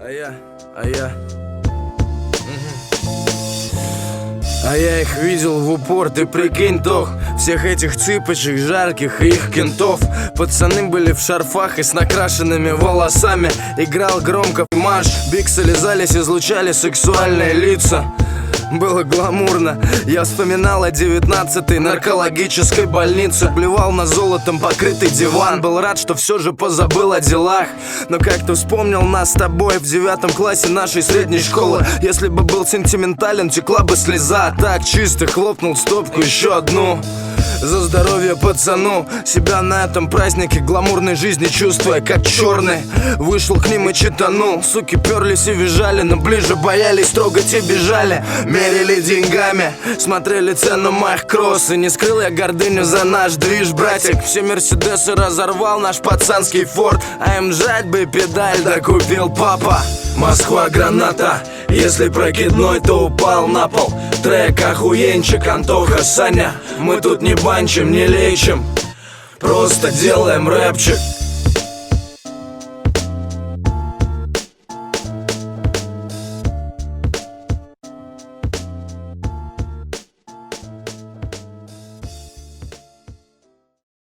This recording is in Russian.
А я их видел в упор, ты прикинь, Тох. Всех этих цыпочек жарких и их кентов. Пацаны были в шарфах и с накрашенными волосами. Играл громко марш, биксы лизались, излучали сексуальные лица. Было гламурно. Я вспоминал о 19-й наркологической больнице. Блевал на золотом покрытый диван. Был рад, что все же позабыл о делах. Но как-то вспомнил нас с тобой в 9 классе нашей средней школы. Если бы был сентиментален, текла бы слеза. Так чисто хлопнул стопку, еще одну. За здоровье пацану. Себя на этом празднике гламурной жизни чувствуя как черный. Вышел к ним и читанул. Суки перлись и визжали, но ближе боялись, трогать и бежали. Мерили деньгами, смотрели цену моих кросс. И не скрыл я гордыню за наш движ, братик. Все мерседесы разорвал наш пацанский форт. А им жать бы педаль, да купил папа. Москва граната, если прокидной, то упал на пол. Трек охуенчик, Антоха, Саня. Мы тут не банчим, не лечим, просто делаем рэпчик.